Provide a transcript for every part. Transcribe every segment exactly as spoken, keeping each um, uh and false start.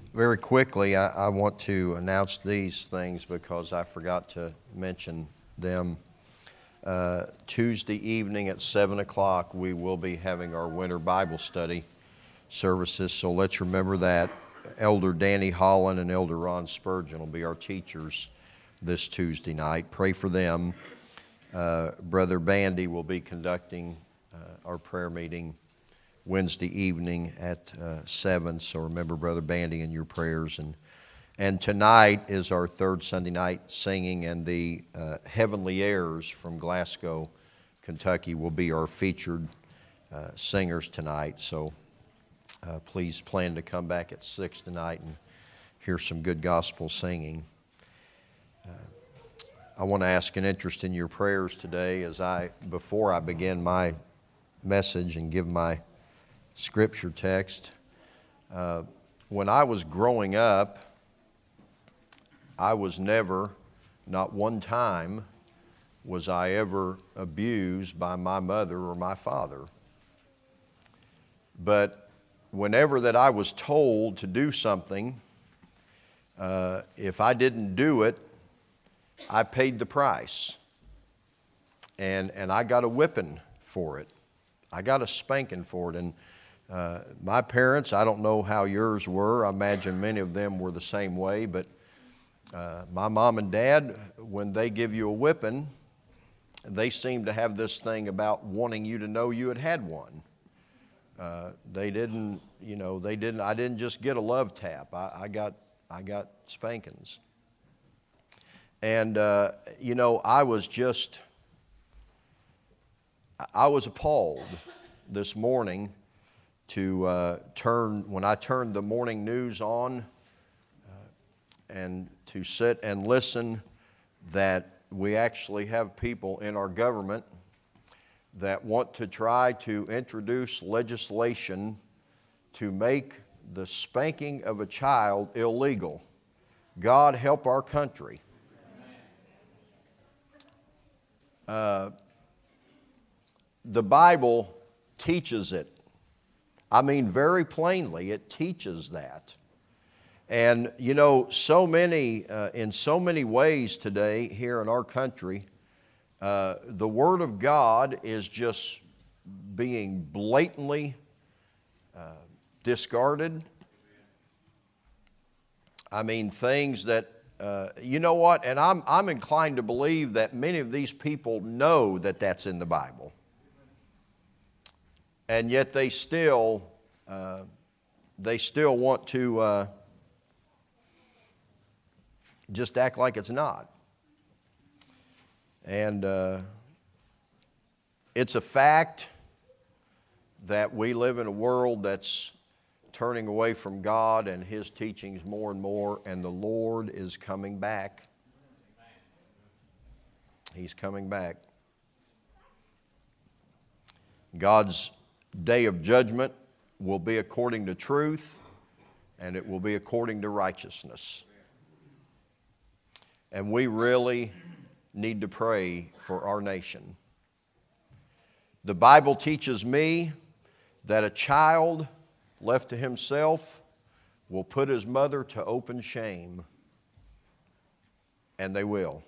Very quickly, I, I want to announce these things because I forgot to mention them. Uh, Tuesday evening at seven o'clock, we will be having our winter Bible study services, so let's remember that. Elder Danny Holland and Elder Ron Spurgeon will be our teachers this Tuesday night. Pray for them. Uh, Brother Bandy will be conducting uh, our prayer meeting Wednesday evening at uh, seven, so remember Brother Bandy in your prayers. And and tonight is our third Sunday night singing, and the uh, Heavenly Airs from Glasgow, Kentucky will be our featured uh, singers tonight. So uh, please plan to come back at six tonight and hear some good gospel singing. Uh, I want to ask an interest in your prayers today as I, before I begin my message and give my scripture text. Uh, when I was growing up, I was never, not one time, was I ever abused by my mother or my father. But whenever that I was told to do something, uh, if I didn't do it, I paid the price. And, and I got a whipping for it. I got a spanking for it. And Uh, my parents, I don't know how yours were. I imagine many of them were the same way, but uh, my mom and dad, when they give you a whipping, they seem to have this thing about wanting you to know you had had one. Uh, they didn't, you know, they didn't, I didn't just get a love tap. I, I got, I got spankings. And, uh, you know, I was just, I was appalled this morning to uh, turn, when I turned the morning news on uh, and to sit and listen that we actually have people in our government that want to try to introduce legislation to make the spanking of a child illegal. God help our country. Uh, the Bible teaches it. I mean, very plainly, it teaches that. And, you know, so many, uh, in so many ways today here in our country, uh, the Word of God is just being blatantly uh, discarded. I mean, things that, uh, you know what, and I'm, I'm inclined to believe that many of these people know that that's in the Bible. And yet they still, uh, they still want to uh, just act like it's not. And uh, it's a fact that we live in a world that's turning away from God and His teachings more and more, and the Lord is coming back. He's coming back. God's day of judgment will be according to truth, and it will be according to righteousness. And we really need to pray for our nation. The Bible teaches me that a child left to himself will put his mother to open shame, and they will.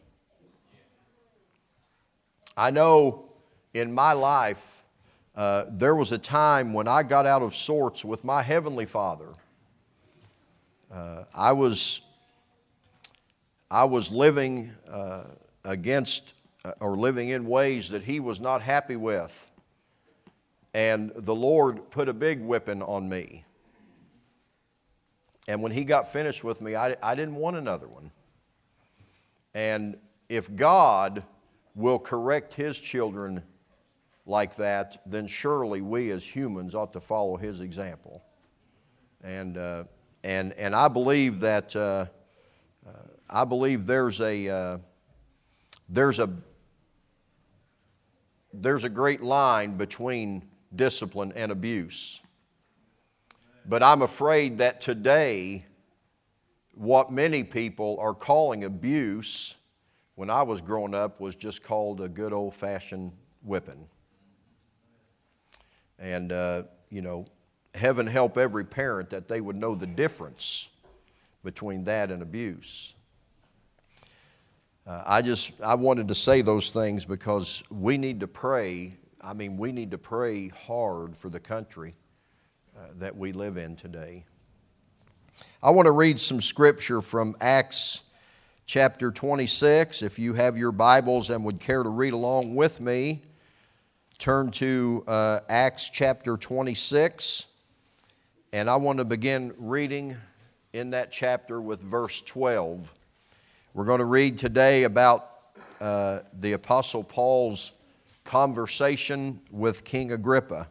I know in my life, Uh, there was a time when I got out of sorts with my Heavenly Father. Uh, I was, I was living uh, against uh, or living in ways that He was not happy with. And the Lord put a big whipping on me. And when He got finished with me, I, I didn't want another one. And if God will correct His children like that, then surely we as humans ought to follow His example. And uh, and and I believe that uh, uh, I believe there's a uh, there's a there's a great line between discipline and abuse. But I'm afraid that today, what many people are calling abuse, when I was growing up, was just called a good old-fashioned whipping. And, uh, you know, heaven help every parent that they would know the difference between that and abuse. Uh, I just, I wanted to say those things because we need to pray. I mean, we need to pray hard for the country uh, that we live in today. I want to read some scripture from Acts chapter twenty-six. If you have your Bibles and would care to read along with me, turn to uh, Acts chapter twenty-six. And I want to begin reading in that chapter with verse twelve. We're going to read today about uh, the Apostle Paul's conversation with King Agrippa.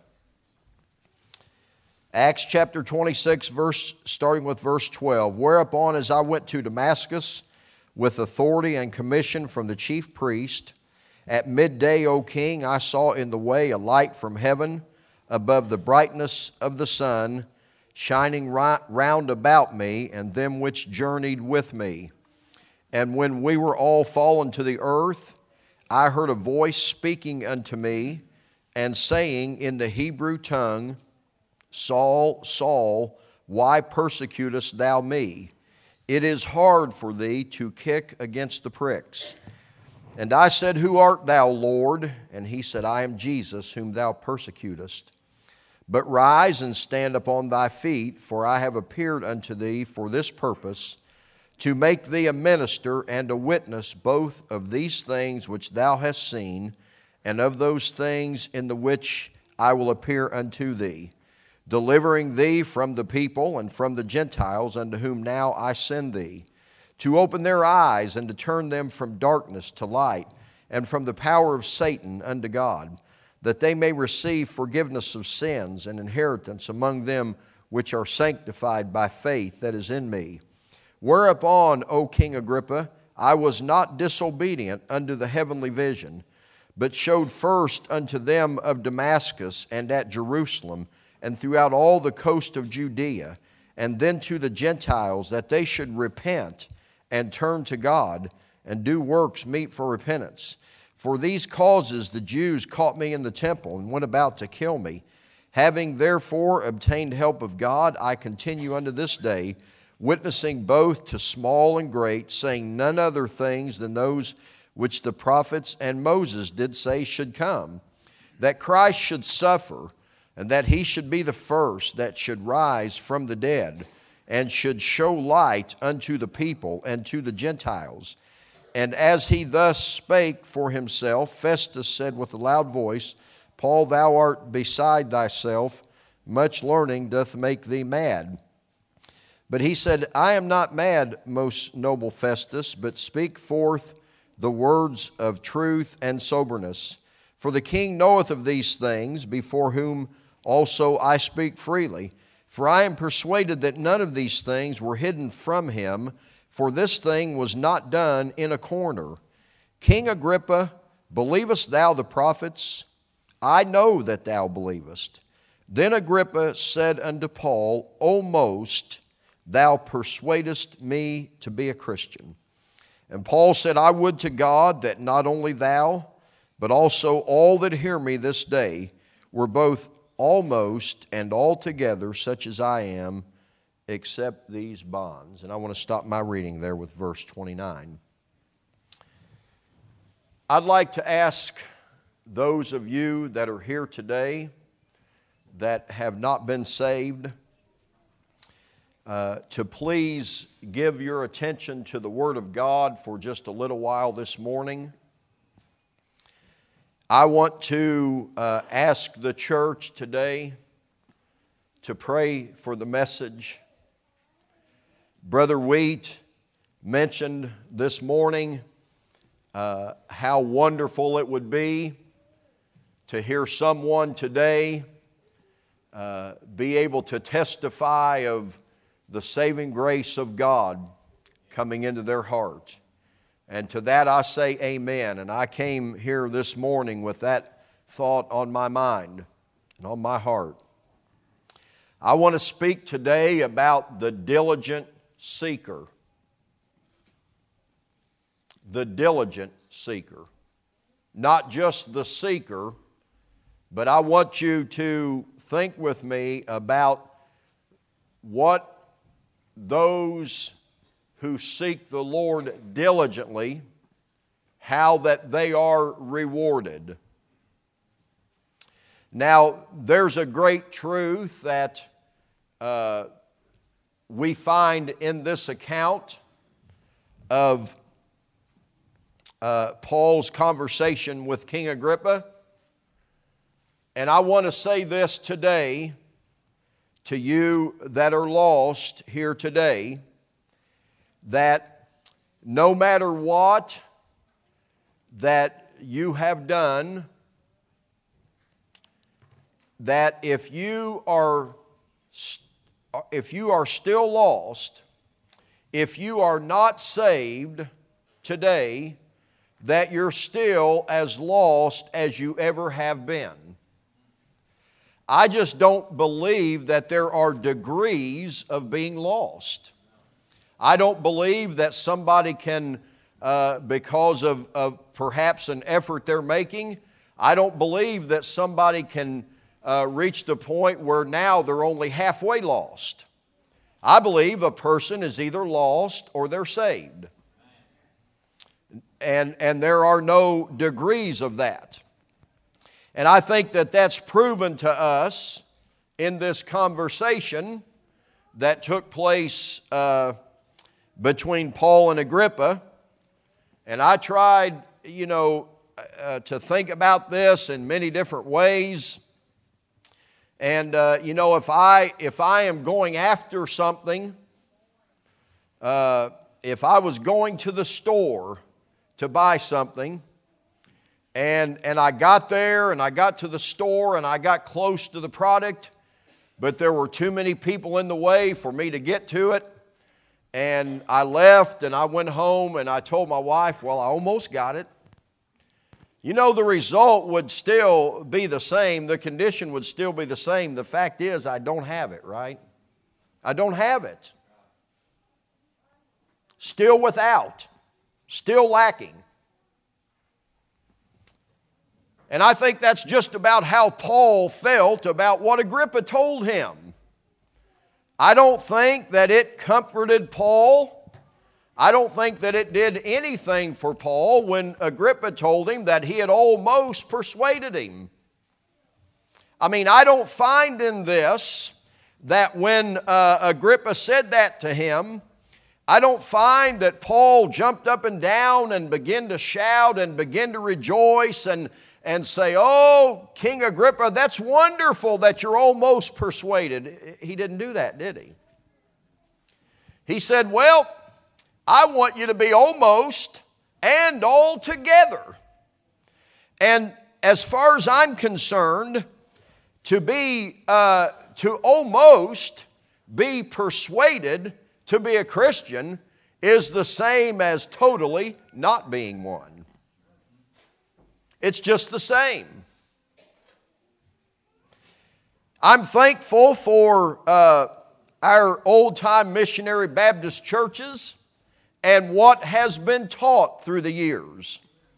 Acts chapter twenty-six, verse, starting with verse twelve. Whereupon, as I went to Damascus with authority and commission from the chief priest, at midday, O king, I saw in the way a light from heaven above the brightness of the sun, shining round about me and them which journeyed with me. And when we were all fallen to the earth, I heard a voice speaking unto me and saying in the Hebrew tongue, Saul, Saul, why persecutest thou me? It is hard for thee to kick against the pricks. And I said, Who art thou, Lord? And he said, I am Jesus, whom thou persecutest. But rise and stand upon thy feet, for I have appeared unto thee for this purpose, to make thee a minister and a witness both of these things which thou hast seen, and of those things in the which I will appear unto thee, delivering thee from the people and from the Gentiles unto whom now I send thee, to open their eyes and to turn them from darkness to light, and from the power of Satan unto God, that they may receive forgiveness of sins and inheritance among them which are sanctified by faith that is in me. Whereupon, O King Agrippa, I was not disobedient unto the heavenly vision, but showed first unto them of Damascus and at Jerusalem, and throughout all the coast of Judea, and then to the Gentiles, that they should repent and turn to God, and do works meet for repentance. For these causes the Jews caught me in the temple, and went about to kill me. Having therefore obtained help of God, I continue unto this day, witnessing both to small and great, saying none other things than those which the prophets and Moses did say should come, that Christ should suffer, and that he should be the first that should rise from the dead, and should show light unto the people and to the Gentiles. And as he thus spake for himself, Festus said with a loud voice, Paul, thou art beside thyself, much learning doth make thee mad. But he said, I am not mad, most noble Festus, but speak forth the words of truth and soberness. For the king knoweth of these things, before whom also I speak freely. For I am persuaded that none of these things were hidden from him, for this thing was not done in a corner. King Agrippa, believest thou the prophets? I know that thou believest. Then Agrippa said unto Paul, O most, thou persuadest me to be a Christian. And Paul said, I would to God that not only thou, but also all that hear me this day were both almost and altogether such as I am, except these bonds. And I want to stop my reading there with verse twenty-nine. I'd like to ask those of you that are here today that have not been saved, Uh, to please give your attention to the Word of God for just a little while this morning. I want to uh, ask the church today to pray for the message. Brother Wheat mentioned this morning uh, how wonderful it would be to hear someone today uh, be able to testify of the saving grace of God coming into their heart. And to that I say amen. And I came here this morning with that thought on my mind and on my heart. I want to speak today about the diligent seeker. The diligent seeker. Not just the seeker, but I want you to think with me about what those who seek the Lord diligently, how that they are rewarded. Now, there's a great truth that uh, we find in this account of uh, Paul's conversation with King Agrippa. And I want to say this today to you that are lost here today, that no matter what that you have done, that if you are if you are still lost, if you are not saved today, that you're still as lost as you ever have been. I just don't believe that there are degrees of being lost. I don't believe that somebody can, uh, because of, of perhaps an effort they're making, I don't believe that somebody can uh, reach the point where now they're only halfway lost. I believe a person is either lost or they're saved. And, and there are no degrees of that. And I think that that's proven to us in this conversation that took place uh, between Paul and Agrippa. And I tried, you know, uh, to think about this in many different ways. And, uh, you know, if I, if I am going after something, uh, if I was going to the store to buy something, And, and I got there and I got to the store and I got close to the product, but there were too many people in the way for me to get to it. And I left and I went home and I told my wife, well, I almost got it. You know, the result would still be the same. The condition would still be the same. The fact is, I don't have it, right? I don't have it. Still without. Still lacking. And I think that's just about how Paul felt about what Agrippa told him. I don't think that it comforted Paul. I don't think that it did anything for Paul when Agrippa told him that he had almost persuaded him. I mean, I don't find in this that when uh, Agrippa said that to him, I don't find that Paul jumped up and down and began to shout and began to rejoice and and say, oh, King Agrippa, that's wonderful that you're almost persuaded. He didn't do that, did he? He said, well, I want you to be almost and altogether. And as far as I'm concerned, to be, uh, to almost be persuaded to be a Christian is the same as totally not being one. It's just the same. I'm thankful for uh, our old-time missionary Baptist churches and what has been taught through the years.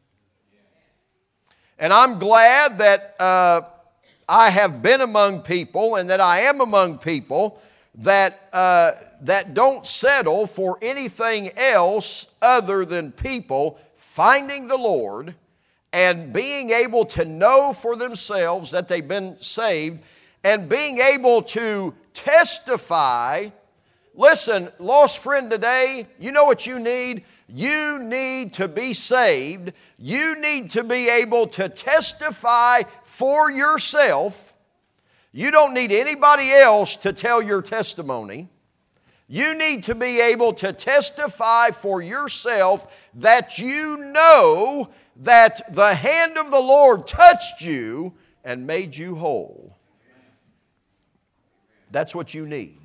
And I'm glad that uh, I have been among people and that I am among people that, uh, that don't settle for anything else other than people finding the Lord and being able to know for themselves that they've been saved, and being able to testify. Listen, lost friend today, you know what you need? You need to be saved. You need to be able to testify for yourself. You don't need anybody else to tell your testimony. You need to be able to testify for yourself that you know that the hand of the Lord touched you and made you whole. That's what you need.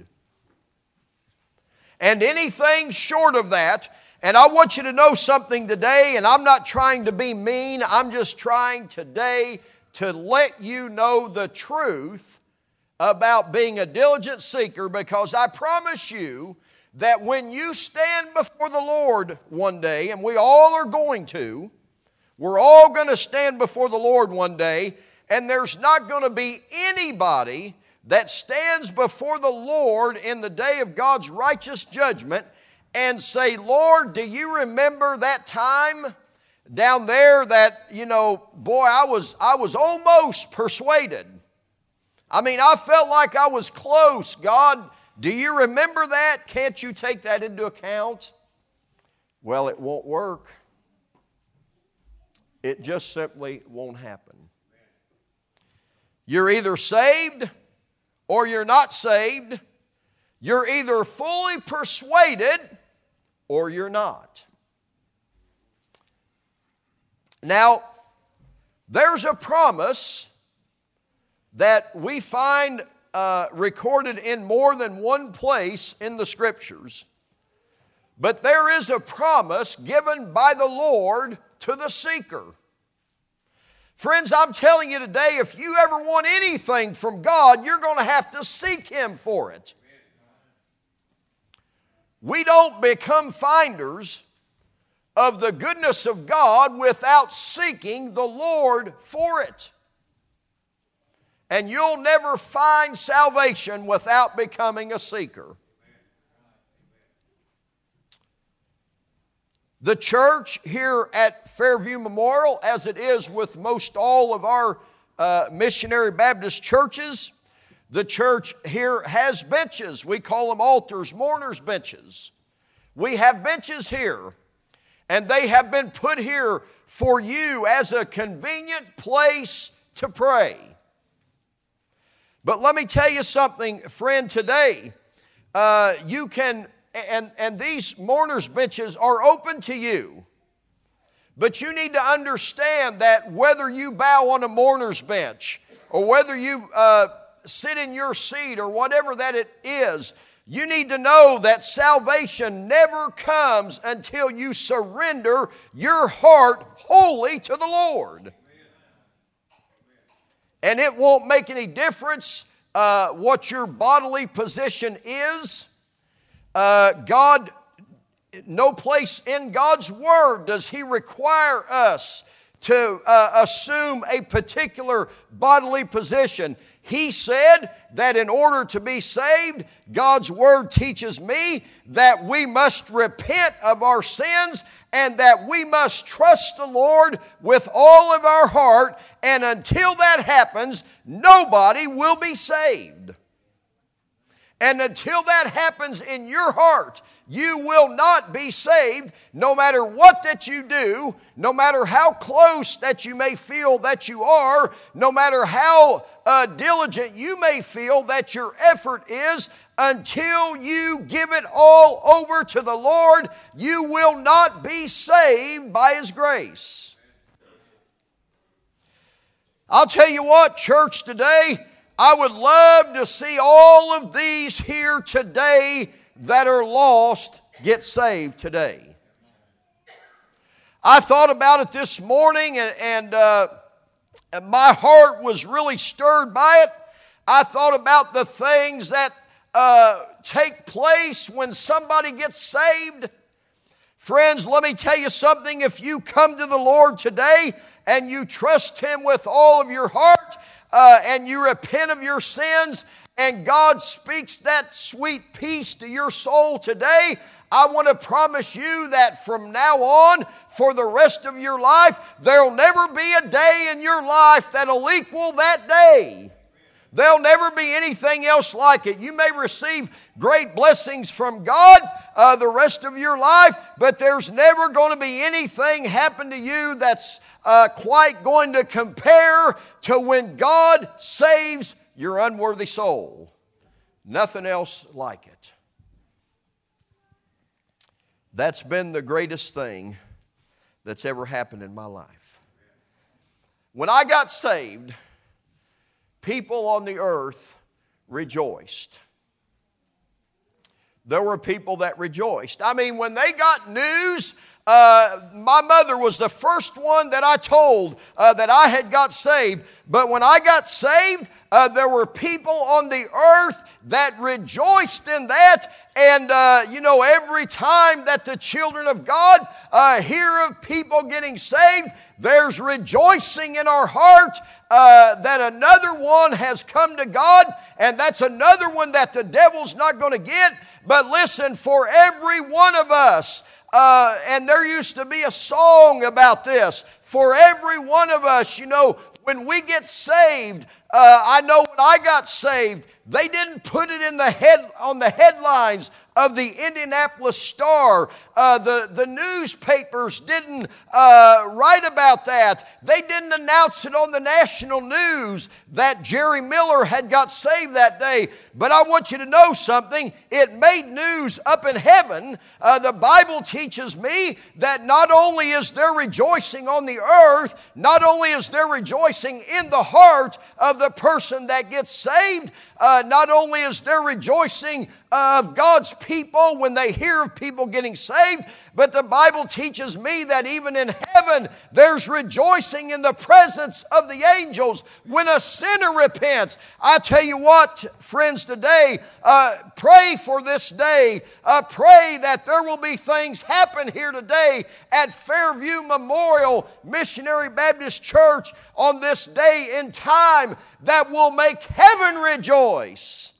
And anything short of that, and I want you to know something today, and I'm not trying to be mean, I'm just trying today to let you know the truth about being a diligent seeker, because I promise you that when you stand before the Lord one day, and we all are going to, we're all going to stand before the Lord one day, and there's not going to be anybody that stands before the Lord in the day of God's righteous judgment and say, Lord, do you remember that time down there that, you know, boy, I was, I was almost persuaded. I mean, I felt like I was close. God, do you remember that? Can't you take that into account? Well, it won't work. It just simply won't happen. You're either saved or you're not saved. You're either fully persuaded or you're not. Now, there's a promise that we find uh, recorded in more than one place in the Scriptures. But there is a promise given by the Lord to the seeker. Friends, I'm telling you today, if you ever want anything from God, you're going to have to seek Him for it. We don't become finders of the goodness of God without seeking the Lord for it. And you'll never find salvation without becoming a seeker. The church here at Fairview Memorial, as it is with most all of our uh, missionary Baptist churches, the church here has benches. We call them altars, mourners' benches. We have benches here, and they have been put here for you as a convenient place to pray. But let me tell you something, friend, today, uh, you can... And, and these mourners' benches are open to you. But you need to understand that whether you bow on a mourner's bench or whether you uh, sit in your seat or whatever that it is, you need to know that salvation never comes until you surrender your heart wholly to the Lord. And it won't make any difference uh, what your bodily position is. Uh, God, no place in God's Word does He require us to uh, assume a particular bodily position. He said that in order to be saved, God's Word teaches me that we must repent of our sins and that we must trust the Lord with all of our heart. And until that happens, nobody will be saved. And until that happens in your heart, you will not be saved no matter what that you do, no matter how close that you may feel that you are, no matter how uh, diligent you may feel that your effort is, until you give it all over to the Lord, you will not be saved by His grace. I'll tell you what, church, today, I would love to see all of these here today that are lost get saved today. I thought about it this morning and, and, uh, and my heart was really stirred by it. I thought about the things that uh, take place when somebody gets saved. Friends, let me tell you something. If you come to the Lord today and you trust Him with all of your heart, Uh, and you repent of your sins, and God speaks that sweet peace to your soul today, I want to promise you that from now on, for the rest of your life, there'll never be a day in your life that'll equal that day. There'll never be anything else like it. You may receive great blessings from God uh, the rest of your life, but there's never going to be anything happen to you that's uh, quite going to compare to when God saves your unworthy soul. Nothing else like it. That's been the greatest thing that's ever happened in my life. When I got saved, people on the earth rejoiced. There were people that rejoiced. I mean, when they got news Uh, my mother was the first one that I told uh, that I had got saved. But when I got saved, uh, there were people on the earth that rejoiced in that. And, uh, you know, every time that the children of God uh, hear of people getting saved, there's rejoicing in our heart uh, that another one has come to God. And that's another one that the devil's not going to get. But listen, for every one of us, Uh, and there used to be a song about this. For every one of us, you know, when we get saved, uh, I know when I got saved, they didn't put it in the head on the headlines of the Indianapolis Star. Uh, the, the newspapers didn't uh, write about that. They didn't announce it on the national news that Jerry Miller had got saved that day. But I want you to know something. It made news up in heaven. Uh, the Bible teaches me that not only is there rejoicing on the earth, not only is there rejoicing in the heart of the person that gets saved, uh, not only is there rejoicing of God's people when they hear of people getting saved, but the Bible teaches me that even in heaven there's rejoicing in the presence of the angels when a sinner repents. I tell you what, friends, today, uh, pray for this day. Uh, pray that there will be things happen here today at Fairview Memorial Missionary Baptist Church on this day in time that will make heaven rejoice.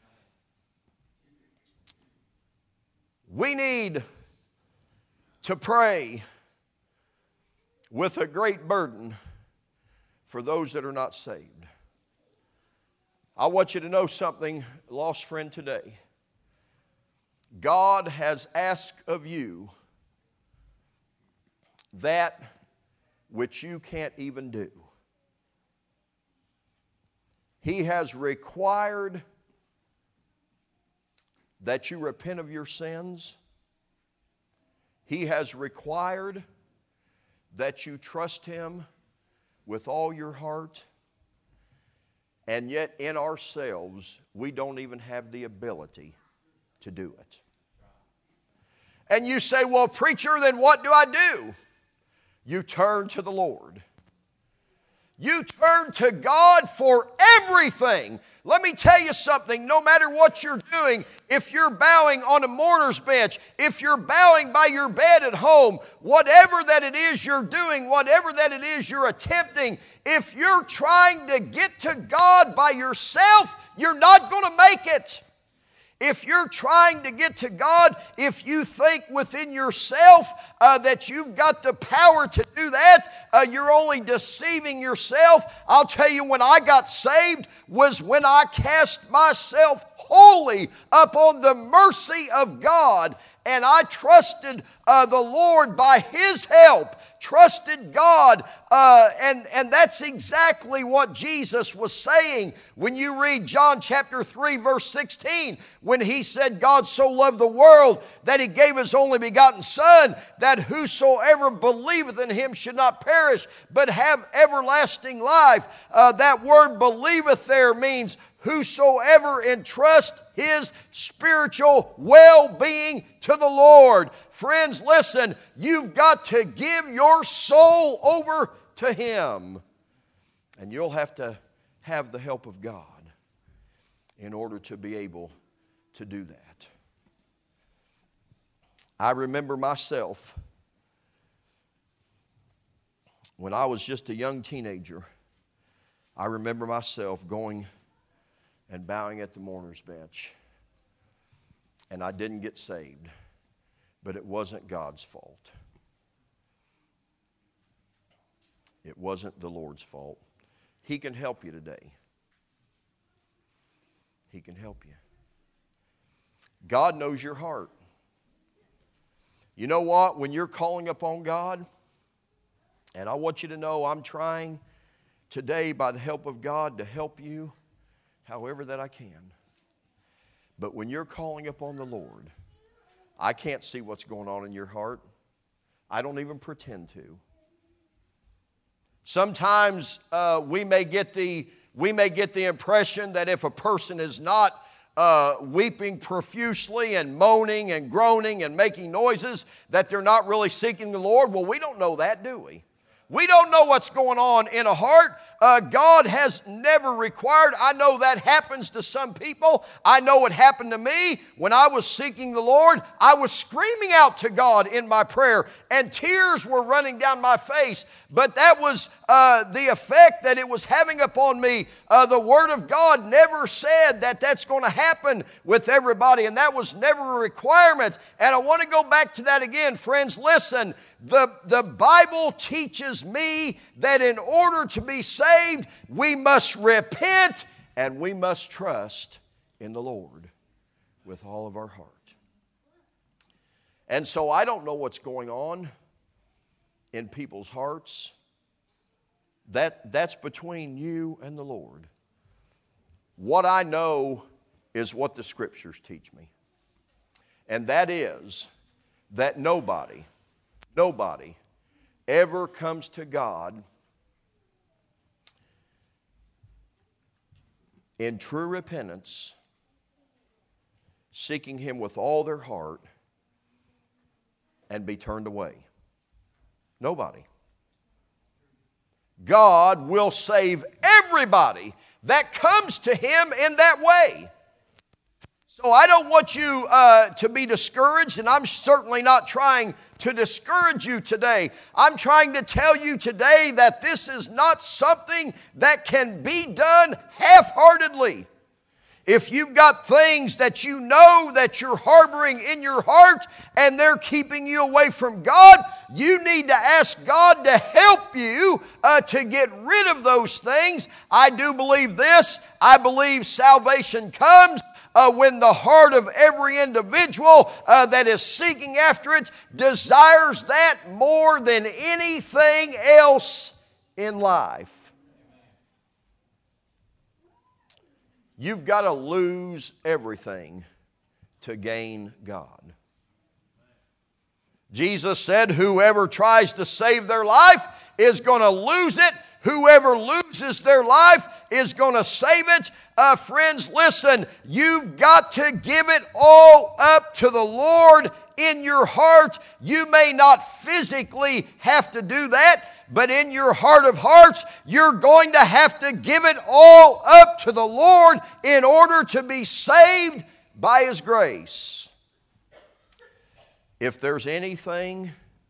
We need to pray with a great burden for those that are not saved. I want you to know something, lost friend, today. God has asked of you that which you can't even do. He has required that you repent of your sins. He has required that you trust Him with all your heart. And yet in ourselves, we don't even have the ability to do it. And you say, well, preacher, then what do I do? You turn to the Lord. You turn to God for everything. Let me tell you something, no matter what you're doing, if you're bowing on a mourner's bench, if you're bowing by your bed at home, whatever that it is you're doing, whatever that it is you're attempting, if you're trying to get to God by yourself, you're not going to make it. If you're trying to get to God, if you think within yourself uh, that you've got the power to do that, uh, you're only deceiving yourself. I'll tell you, when I got saved was when I cast myself wholly upon the mercy of God, and I trusted uh, the Lord by His help, trusted God, uh, and, and that's exactly what Jesus was saying when you read John chapter three, verse sixteen, when He said, God so loved the world that He gave His only begotten Son, that whosoever believeth in Him should not perish, but have everlasting life. Uh, that word believeth there means whosoever entrusts his spiritual well-being to the Lord. Friends, listen, you've got to give your soul over to Him. And you'll have to have the help of God in order to be able to do that. I remember myself when I was just a young teenager. I remember myself going and bowing at the mourner's bench. And I didn't get saved. But it wasn't God's fault. It wasn't the Lord's fault. He can help you today. He can help you. God knows your heart. You know what? When you're calling upon God, and I want you to know I'm trying today by the help of God to help you however that I can. But when you're calling upon the Lord, I can't see what's going on in your heart. I don't even pretend to. Sometimes uh, we may get the we may get the impression that if a person is not uh, weeping profusely and moaning and groaning and making noises, that they're not really seeking the Lord? Well, we don't know that, do we? We don't know what's going on in a heart. Uh, God has never required. I know that happens to some people. I know it happened to me. When I was seeking the Lord, I was screaming out to God in my prayer, and tears were running down my face. But that was uh, the effect that it was having upon me. Uh, the Word of God never said that that's going to happen with everybody, and that was never a requirement. And I want to go back to that again. Friends, listen. The, the Bible teaches me that in order to be saved, we must repent and we must trust in the Lord with all of our heart. And so I don't know what's going on in people's hearts. That, that's between you and the Lord. What I know is what the Scriptures teach me. And that is that nobody, nobody ever comes to God in true repentance, seeking Him with all their heart, and be turned away. Nobody. God will save everybody that comes to Him in that way. So I don't want you uh, to be discouraged, and I'm certainly not trying to discourage you today. I'm trying to tell you today that this is not something that can be done half-heartedly. If you've got things that you know that you're harboring in your heart and they're keeping you away from God, you need to ask God to help you uh, to get rid of those things. I do believe this. I believe salvation comes Uh, when the heart of every individual uh, that is seeking after it desires that more than anything else in life. You've got to lose everything to gain God. Jesus said, whoever tries to save their life is going to lose it. Whoever loses their life is going to save it. Uh, friends, listen, you've got to give it all up to the Lord in your heart. You may not physically have to do that, but in your heart of hearts, you're going to have to give it all up to the Lord in order to be saved by His grace. If there's anything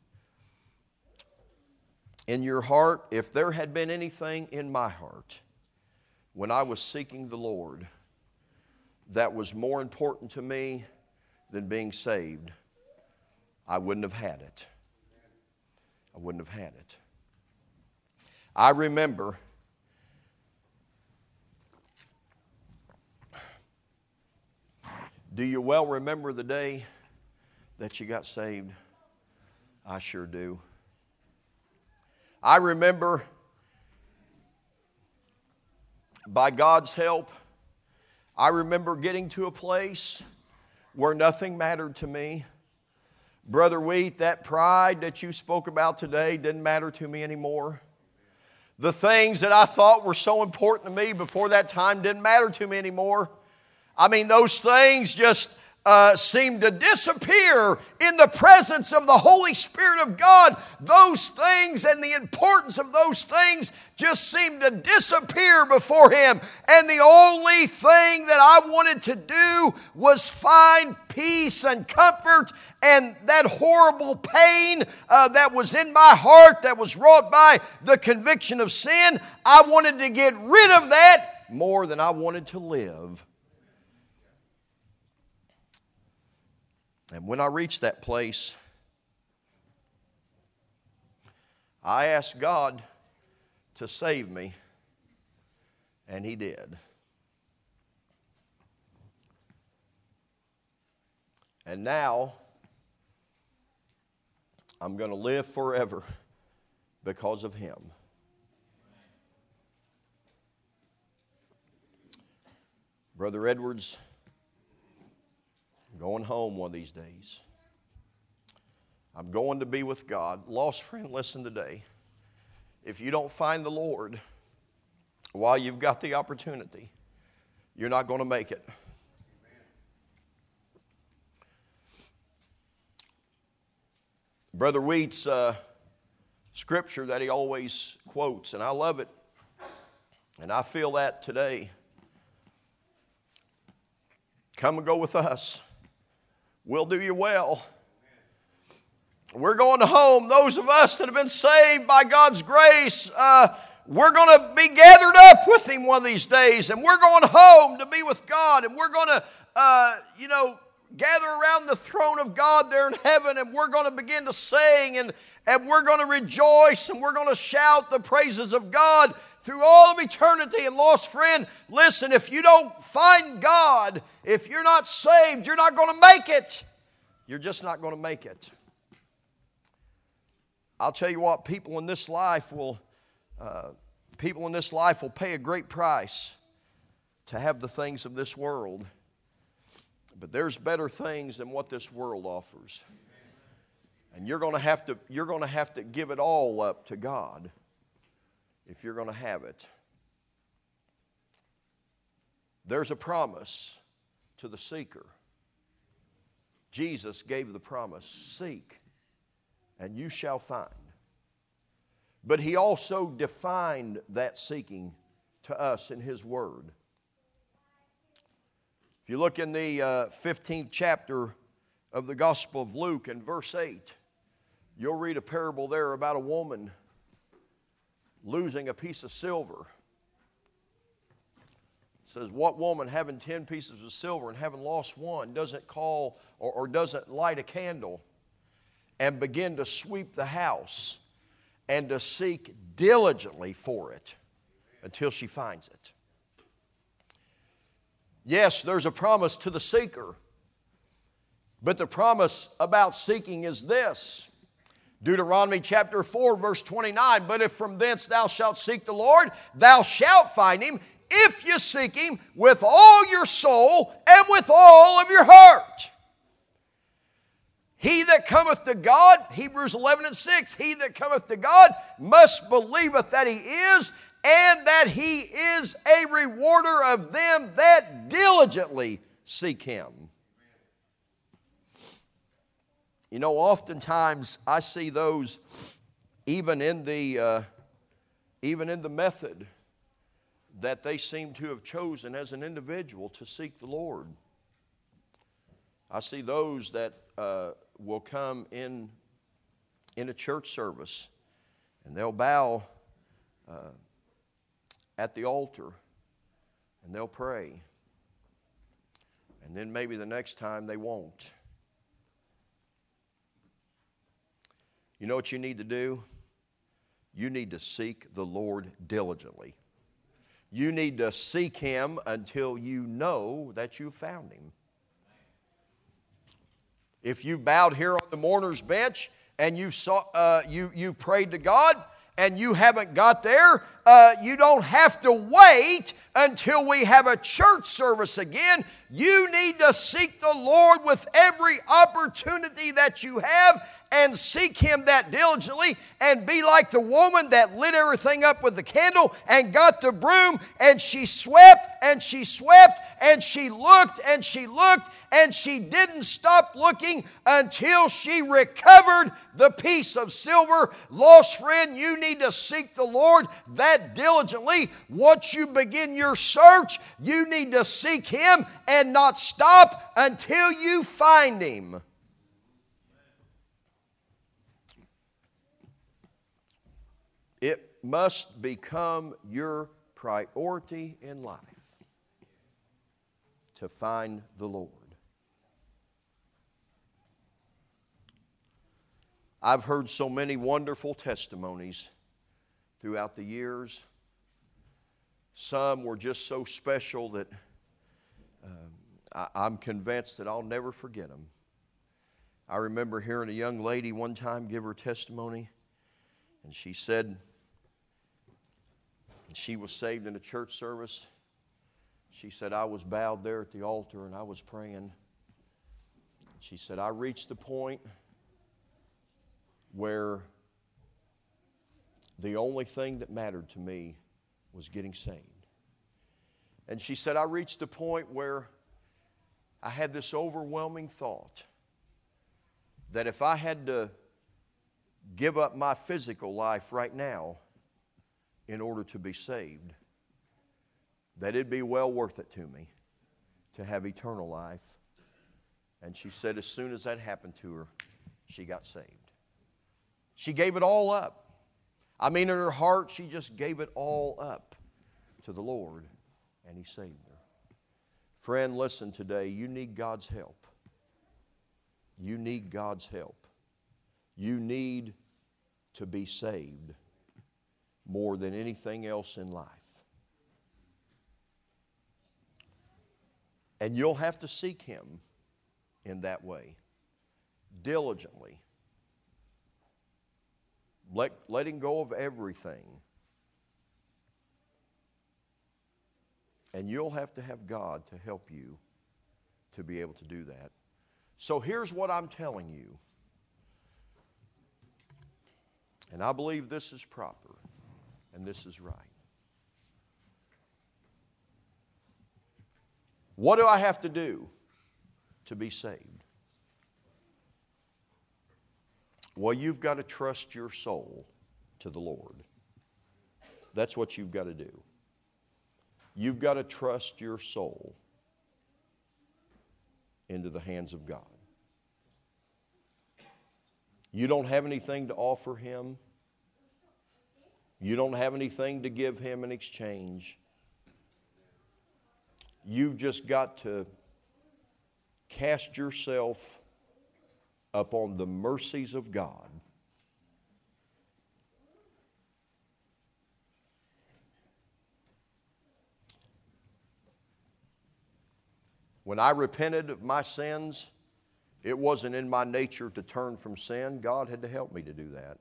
in your heart, if there had been anything in my heart when I was seeking the Lord that was more important to me than being saved, I wouldn't have had it. I wouldn't have had it. I remember do you well remember the day that you got saved? I sure do. I remember, by God's help, I remember getting to a place where nothing mattered to me. Brother Wheat, that pride that you spoke about today didn't matter to me anymore. The things that I thought were so important to me before that time didn't matter to me anymore. I mean, those things just Uh, seem to disappear in the presence of the Holy Spirit of God. Those things and the importance of those things just seem to disappear before Him. And the only thing that I wanted to do was find peace and comfort, and that horrible pain uh, that was in my heart that was wrought by the conviction of sin. I wanted to get rid of that more than I wanted to live. And when I reached that place, I asked God to save me, and He did. And now, I'm going to live forever because of Him. Brother Edwards, I'm going home one of these days. I'm going to be with God. Lost friend, listen today. If you don't find the Lord while you've got the opportunity, you're not going to make it. Brother Wheat's uh, scripture that he always quotes, and I love it, and I feel that today. Come and go with us. We'll do you well. We're going to home. Those of us that have been saved by God's grace, uh, we're going to be gathered up with Him one of these days, and we're going home to be with God, and we're going to, uh, you know, gather around the throne of God there in heaven, and we're going to begin to sing, and, and we're going to rejoice, and we're going to shout the praises of God through all of eternity. And lost friend, listen, if you don't find God, if you're not saved, you're not going to make it. You're just not going to make it. I'll tell you what, people in this life will, uh, people in this life will pay a great price to have the things of this world. But there's better things than what this world offers. And you're going to have to, you're going to have to give it all up to God if you're going to have it. There's a promise to the seeker. Jesus gave the promise, seek, and you shall find. But He also defined that seeking to us in His Word. If you look in the uh, fifteenth chapter of the Gospel of Luke in verse eight, you'll read a parable there about a woman losing a piece of silver. It says, what woman having ten pieces of silver and having lost one doesn't call or, or doesn't light a candle and begin to sweep the house and to seek diligently for it until she finds it? Yes, there's a promise to the seeker, but the promise about seeking is this. Deuteronomy chapter four, verse twenty-nine, but if from thence thou shalt seek the Lord, thou shalt find Him, if you seek Him with all your soul and with all of your heart. He that cometh to God, Hebrews eleven and six, he that cometh to God must believeth that He is, and that He is a rewarder of them that diligently seek Him. You know, oftentimes I see those, even in the, uh, even in the method that they seem to have chosen as an individual to seek the Lord. I see those that uh, will come in, in a church service, and they'll bow uh, at the altar, and they'll pray. And then maybe the next time they won't. You know what you need to do? You need to seek the Lord diligently. You need to seek Him until you know that you've found Him. If you bowed here on the mourner's bench and you saw, uh, you you prayed to God and you haven't got there, uh, you don't have to wait until we have a church service again. You need to seek the Lord with every opportunity that you have, and seek Him that diligently, and be like the woman that lit everything up with the candle and got the broom, and she swept and she swept and she looked and she looked and she didn't stop looking until she recovered the piece of silver. Lost friend, you need to seek the Lord that diligently. Once you begin your search, you need to seek Him and not stop until you find Him. It must become your priority in life to find the Lord. I've heard so many wonderful testimonies throughout the years. Some were just so special that uh, I, I'm convinced that I'll never forget them. I remember hearing a young lady one time give her testimony, and she said she was saved in a church service. She said, I was bowed there at the altar and I was praying. She said, I reached the point where the only thing that mattered to me was getting saved. And she said, I reached the point where I had this overwhelming thought that if I had to give up my physical life right now in order to be saved, that it'd be well worth it to me to have eternal life. And she said as soon as that happened to her, she got saved. She gave it all up. I mean, in her heart, she just gave it all up to the Lord, and He saved her. Friend, listen today, you need God's help. You need God's help. You need to be saved more than anything else in life. And you'll have to seek Him in that way, diligently. Let, letting go of everything. And you'll have to have God to help you to be able to do that. So here's what I'm telling you. And I believe this is proper and this is right. What do I have to do to be saved? Well, you've got to trust your soul to the Lord. That's what you've got to do. You've got to trust your soul into the hands of God. You don't have anything to offer Him. You don't have anything to give Him in exchange. You've just got to cast yourself upon the mercies of God. When I repented of my sins, it wasn't in my nature to turn from sin. God had to help me to do that.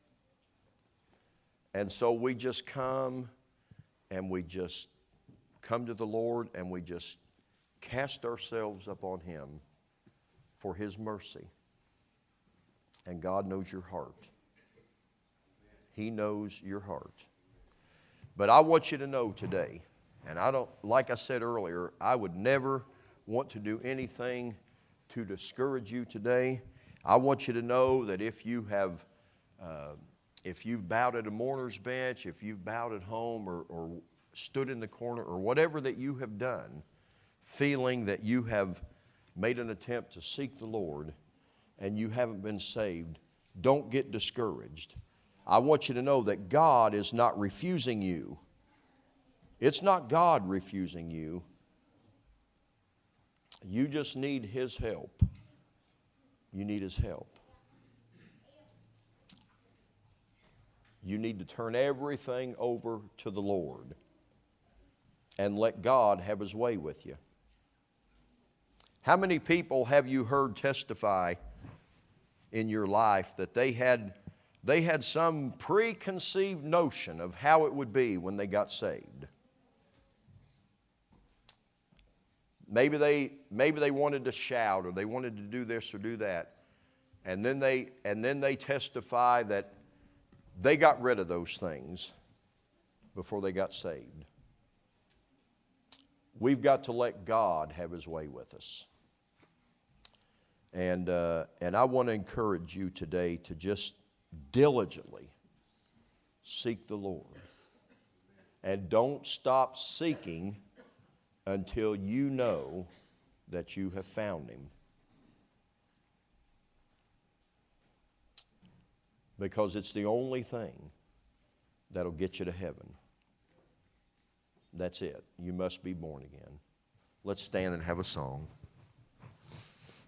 And so we just come and we just come to the Lord and we just cast ourselves upon Him for His mercy. And God knows your heart. He knows your heart. But I want you to know today, and I don't, like I said earlier, I would never want to do anything to discourage you today. I want you to know that if you have, uh, if you've bowed at a mourner's bench, if you've bowed at home or, or stood in the corner or whatever that you have done, feeling that you have made an attempt to seek the Lord and you haven't been saved, don't get discouraged. I want you to know that God is not refusing you. It's not God refusing you. You just need His help. You need His help. You need to turn everything over to the Lord and let God have His way with you. How many people have you heard testify in your life that they had, they had some preconceived notion of how it would be when they got saved? Maybe they, maybe they wanted to shout or they wanted to do this or do that. And then they, and then they testify that they got rid of those things before they got saved. We've got to let God have His way with us. And, uh, and I want to encourage you today to just diligently seek the Lord. And don't stop seeking until you know that you have found Him. Because it's the only thing that'll get you to heaven. That's it. You must be born again. Let's stand and have a song.